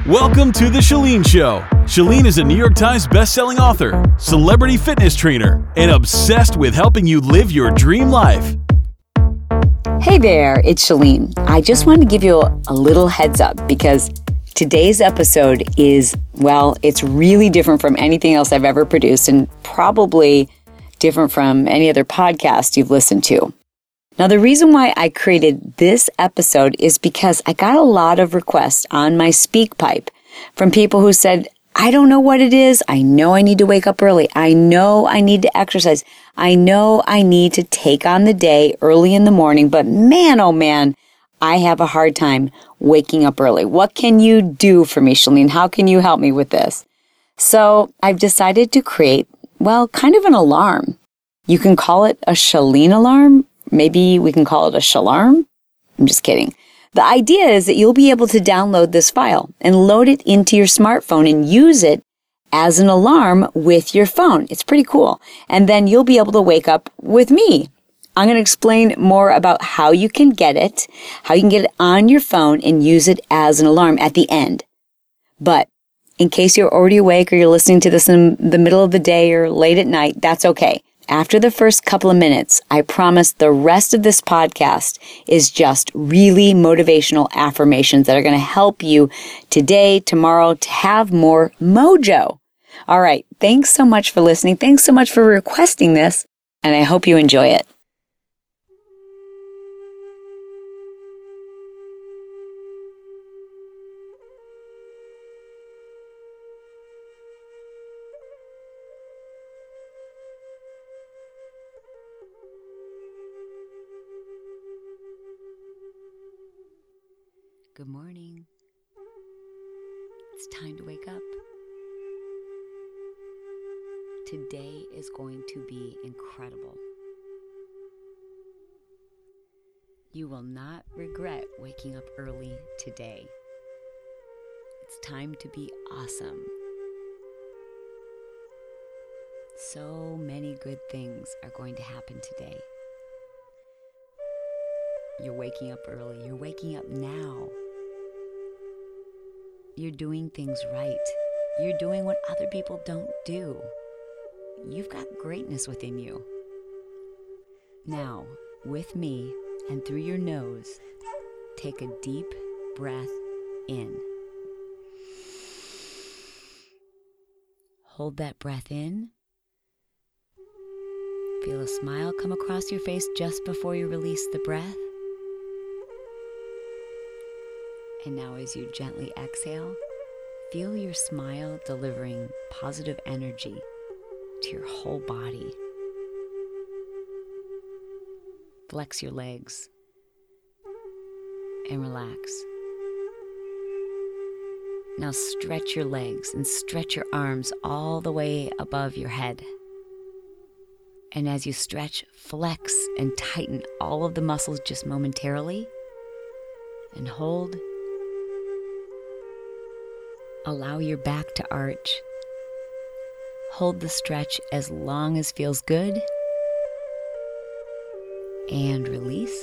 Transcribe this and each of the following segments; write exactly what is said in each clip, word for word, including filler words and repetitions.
Welcome to The Chalene Show. Chalene is a New York Times bestselling author, celebrity fitness trainer, and obsessed with helping you live your dream life. Hey there, it's Chalene. I just wanted to give you a, a little heads up because today's episode is, well, it's really different from anything else I've ever produced and probably different from any other podcast you've listened to. Now, the reason why I created this episode is because I got a lot of requests on my SpeakPipe from people who said, I don't know what it is. I know I need to wake up early. I know I need to exercise. I know I need to take on the day early in the morning, but man, oh man, I have a hard time waking up early. What can you do for me, Chalene? How can you help me with this? So I've decided to create, well, kind of an alarm. You can call it a Chalene alarm. Maybe we can call it a Shalarm. I'm just kidding. The idea is that you'll be able to download this file and load it into your smartphone and use it as an alarm with your phone. It's pretty cool. And then you'll be able to wake up with me. I'm going to explain more about how you can get it, how you can get it on your phone and use it as an alarm at the end. But in case you're already awake or you're listening to this in the middle of the day or late at night, that's okay. After the first couple of minutes, I promise the rest of this podcast is just really motivational affirmations that are going to help you today, tomorrow, to have more mojo. All right. Thanks so much for listening. Thanks so much for requesting this, and I hope you enjoy it. Good morning. It's time to wake up. Today is going to be incredible. You will not regret waking up early today. It's time to be awesome. So many good things are going to happen today. You're waking up early. You're waking up now. You're doing things right. You're doing what other people don't do. You've got greatness within you. Now, with me and through your nose, take a deep breath in. Hold that breath in. Feel a smile come across your face just before you release the breath. And now as you gently exhale, feel your smile delivering positive energy to your whole body. Flex your legs and relax. Now stretch your legs and stretch your arms all the way above your head. And as you stretch, flex and tighten all of the muscles just momentarily and hold. Allow your back to arch. Hold the stretch as long as feels good. And release.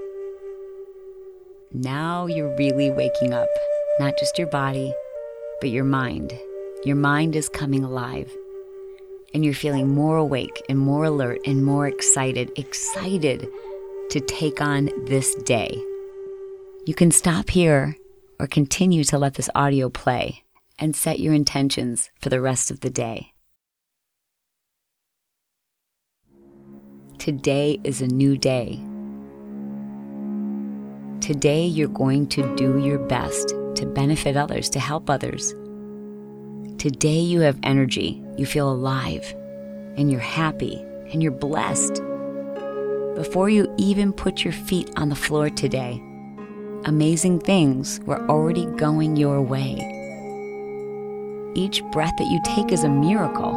Now you're really waking up. Not just your body, but your mind. Your mind is coming alive. And you're feeling more awake and more alert and more excited. Excited to take on this day. You can stop here or continue to let this audio play and set your intentions for the rest of the day. Today is a new day. Today you're going to do your best to benefit others, to help others. Today you have energy, you feel alive, and you're happy, and you're blessed. Before you even put your feet on the floor today, amazing things were already going your way. Each breath that you take is a miracle.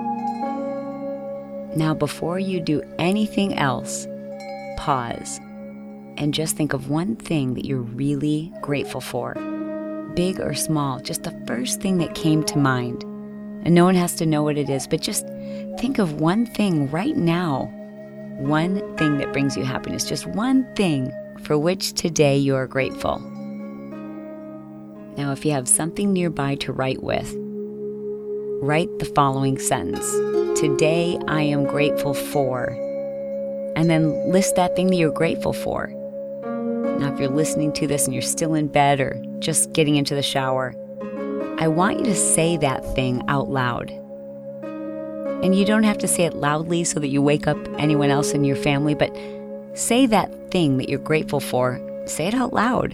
Now, before you do anything else, pause and just think of one thing that you're really grateful for. Big or small, just the first thing that came to mind. And no one has to know what it is, but just think of one thing right now. One thing that brings you happiness, just one thing for which today you are grateful. Now, if you have something nearby to write with, write the following sentence. Today, I am grateful for, and then list that thing that you're grateful for. Now, if you're listening to this and you're still in bed or just getting into the shower, I want you to say that thing out loud. And you don't have to say it loudly so that you wake up anyone else in your family, but say that thing that you're grateful for. Say it out loud.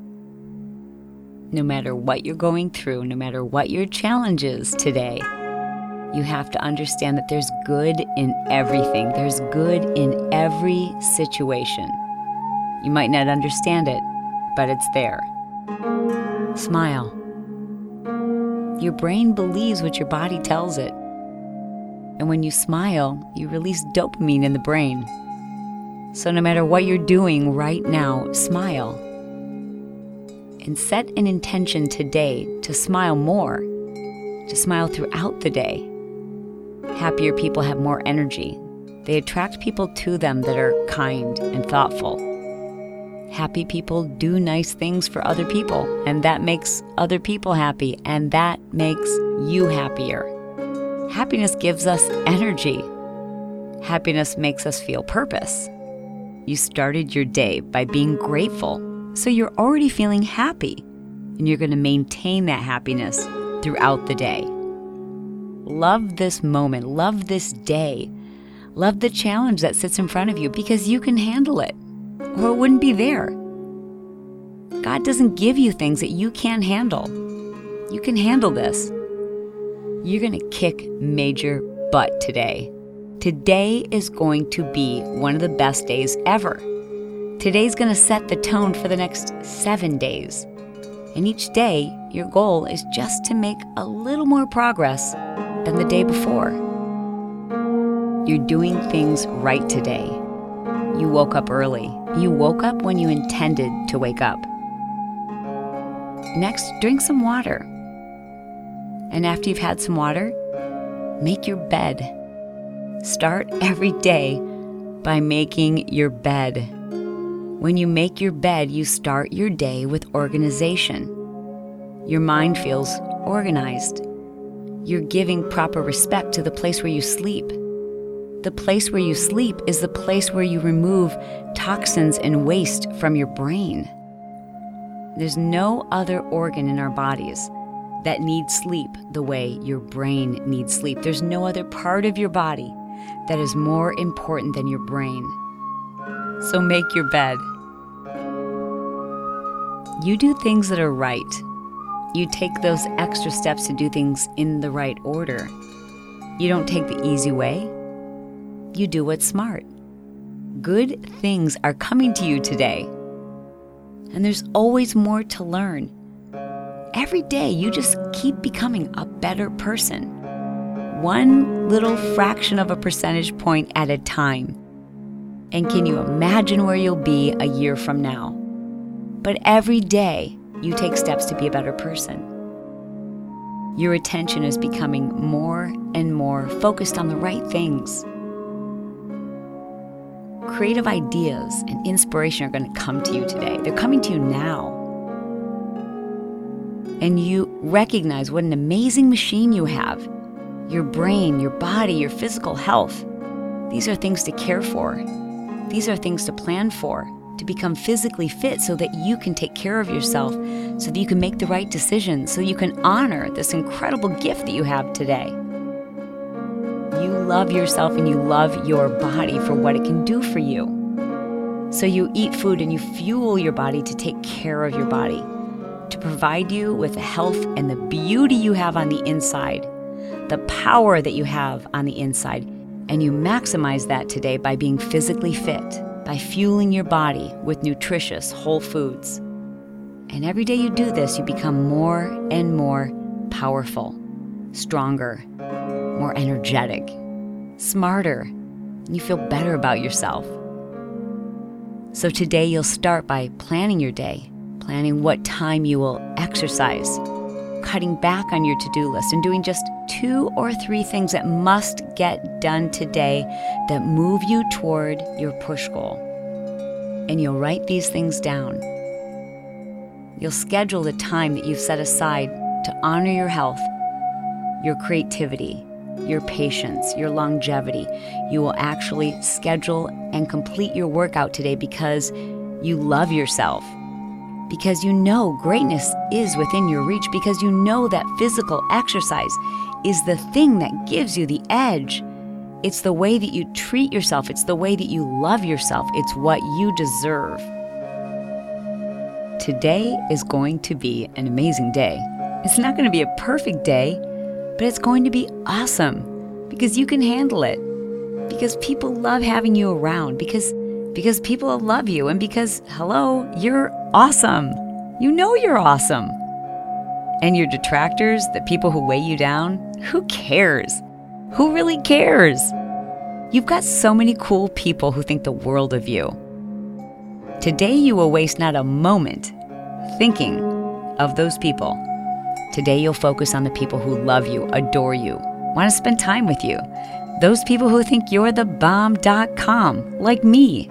No matter what you're going through, no matter what your challenge is today, you have to understand that there's good in everything. There's good in every situation. You might not understand it, but it's there. Smile. Your brain believes what your body tells it. And when you smile, you release dopamine in the brain. So no matter what you're doing right now, smile. And set an intention today to smile more, to smile throughout the day. Happier people have more energy. They attract people to them that are kind and thoughtful. Happy people do nice things for other people, and that makes other people happy, and that makes you happier. Happiness gives us energy. Happiness makes us feel purpose. You started your day by being grateful, so you're already feeling happy, and you're going to maintain that happiness throughout the day. Love this moment, love this day, love the challenge that sits in front of you because you can handle it, or it wouldn't be there. God doesn't give you things that you can't handle. You can handle this. You're going to kick major butt today. Today is going to be one of the best days ever. Today's going to set the tone for the next seven days. And each day, your goal is just to make a little more progress than the day before. You're doing things right today. You woke up early. You woke up when you intended to wake up. Next, drink some water. And after you've had some water, make your bed. Start every day by making your bed. When you make your bed, you start your day with organization. Your mind feels organized. You're giving proper respect to the place where you sleep. The place where you sleep is the place where you remove toxins and waste from your brain. There's no other organ in our bodies that needs sleep the way your brain needs sleep. There's no other part of your body that is more important than your brain. So make your bed. You do things that are right. You take those extra steps to do things in the right order. You don't take the easy way. You do what's smart. Good things are coming to you today. And there's always more to learn. Every day, you just keep becoming a better person. One little fraction of a percentage point at a time. And can you imagine where you'll be a year from now? But every day, you take steps to be a better person. Your attention is becoming more and more focused on the right things. Creative ideas and inspiration are going to come to you today. They're coming to you now. And you recognize what an amazing machine you have. Your brain, your body, your physical health. These are things to care for. These are things to plan for, to become physically fit so that you can take care of yourself, so that you can make the right decisions, so you can honor this incredible gift that you have today. You love yourself and you love your body for what it can do for you. So you eat food and you fuel your body to take care of your body, to provide you with the health and the beauty you have on the inside, the power that you have on the inside. And you maximize that today by being physically fit, by fueling your body with nutritious whole foods. And every day you do this, you become more and more powerful, stronger, more energetic, smarter, and you feel better about yourself. So today you'll start by planning your day, planning what time you will exercise, cutting back on your to-do list, and doing just two or three things that must get done today that move you toward your push goal. And you'll write these things down. you'll schedule the time that you've set aside to honor your health, your creativity, your patience, your longevity. You will actually schedule and complete your workout today because you love yourself, because you know greatness is within your reach, because you know that physical exercise is the thing that gives you the edge. It's the way that you treat yourself. It's the way that you love yourself. It's what you deserve. Today is going to be an amazing day. It's not going to be a perfect day, but it's going to be awesome because you can handle it, because people love having you around, because because people love you, and because, hello, you're awesome. You know you're awesome. And your detractors, the people who weigh you down, who cares? Who really cares? You've got so many cool people who think the world of you. Today you will waste not a moment thinking of those people. Today you'll focus on the people who love you, adore you, want to spend time with you. Those people who think you're the bomb dot com, like me.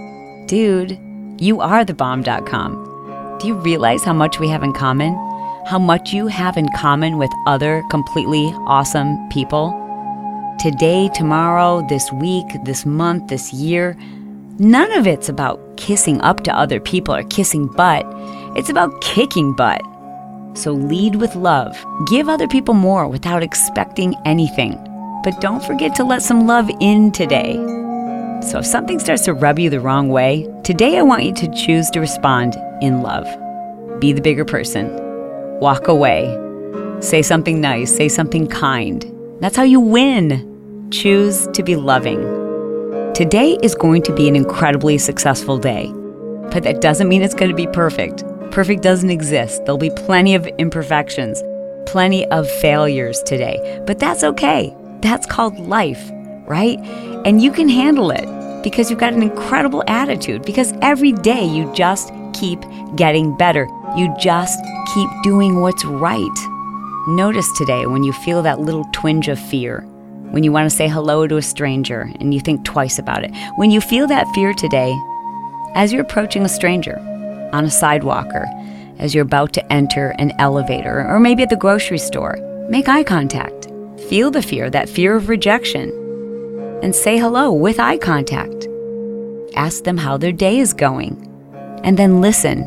Dude, you are the bomb dot com. Do you realize how much we have in common? How much you have in common with other completely awesome people? Today, tomorrow, this week, this month, this year, none of it's about kissing up to other people or kissing butt. It's about kicking butt. So lead with love. Give other people more without expecting anything. But don't forget to let some love in today. So if something starts to rub you the wrong way, today I want you to choose to respond in love. Be the bigger person. Walk away. Say something nice. Say something kind. That's how you win. Choose to be loving. Today is going to be an incredibly successful day, but that doesn't mean it's going to be perfect. Perfect doesn't exist. There'll be plenty of imperfections, plenty of failures today, but that's okay. That's called life, right? And you can handle it because you've got an incredible attitude, because every day you just keep getting better. You just keep doing what's right. Notice today when you feel that little twinge of fear, when you want to say hello to a stranger and you think twice about it. When you feel that fear today, as you're approaching a stranger on a sidewalk, or as you're about to enter an elevator, or maybe at the grocery store, make eye contact. Feel the fear, that fear of rejection, and say hello with eye contact. Ask them how their day is going, and then listen.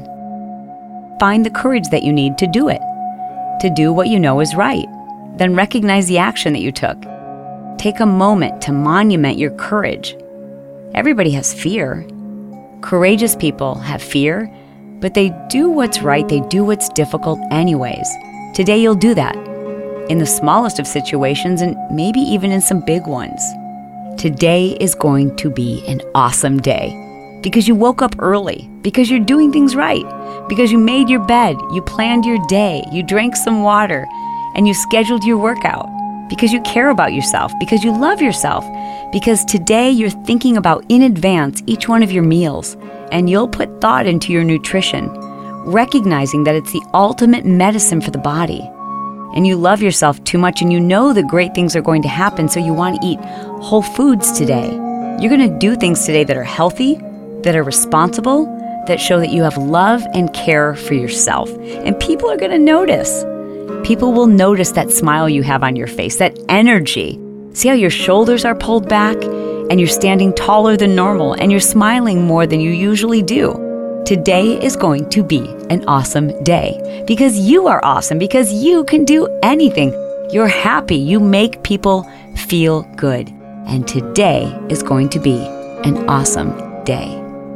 Find the courage that you need to do it, to do what you know is right. Then recognize the action that you took. Take a moment to monument your courage. Everybody has fear. Courageous people have fear, but they do what's right. They do what's difficult anyways. Today you'll do that in the smallest of situations, and maybe even in some big ones. Today is going to be an awesome day because you woke up early, because you're doing things right, because you made your bed, you planned your day, you drank some water, and you scheduled your workout, because you care about yourself, because you love yourself, because today you're thinking about in advance each one of your meals, and you'll put thought into your nutrition, recognizing that it's the ultimate medicine for the body. And you love yourself too much, and you know the great things are going to happen, so you want to eat whole foods today. You're going to do things today that are healthy, that are responsible, that show that you have love and care for yourself. And people are going to notice. People will notice that smile you have on your face, that energy. See how your shoulders are pulled back and you're standing taller than normal and you're smiling more than you usually do. Today is going to be an awesome day because you are awesome, because you can do anything. You're happy. You make people feel good. And today is going to be an awesome day.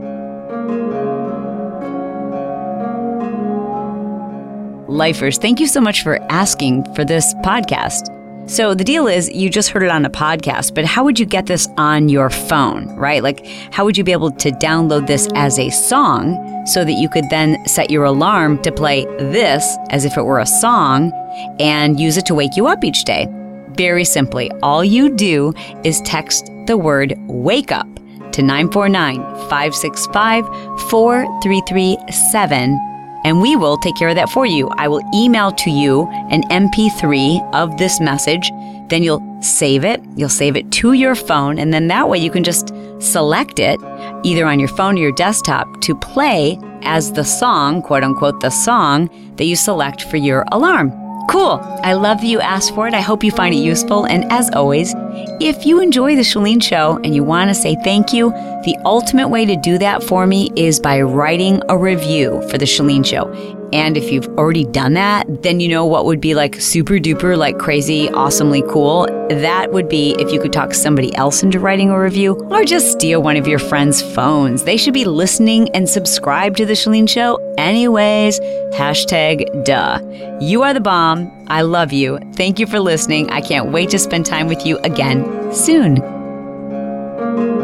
Lifers, thank you so much for asking for this podcast. So the deal is, you just heard it on a podcast, but how would you get this on your phone, right? Like, how would you be able to download this as a song so that you could then set your alarm to play this as if it were a song and use it to wake you up each day? Very simply, all you do is text the word wake up to nine four nine, five six five, four three three seven, and we will take care of that for you. I will email to you an M P three of this message. Then you'll save it. You'll save it to your phone, and then that way you can just select it either on your phone or your desktop to play as the song, quote unquote, the song that you select for your alarm. Cool. I love that you asked for it. I hope you find it useful. And as always, if you enjoy The Chalene Show and you want to say thank you, the ultimate way to do that for me is by writing a review for The Chalene Show. And if you've already done that, then you know what would be like super duper, like crazy, awesomely cool. That would be if you could talk somebody else into writing a review or just steal one of your friends' phones. They should be listening and subscribe to The Chalene Show anyways. Hashtag duh. You are the bomb. I love you. Thank you for listening. I can't wait to spend time with you again soon.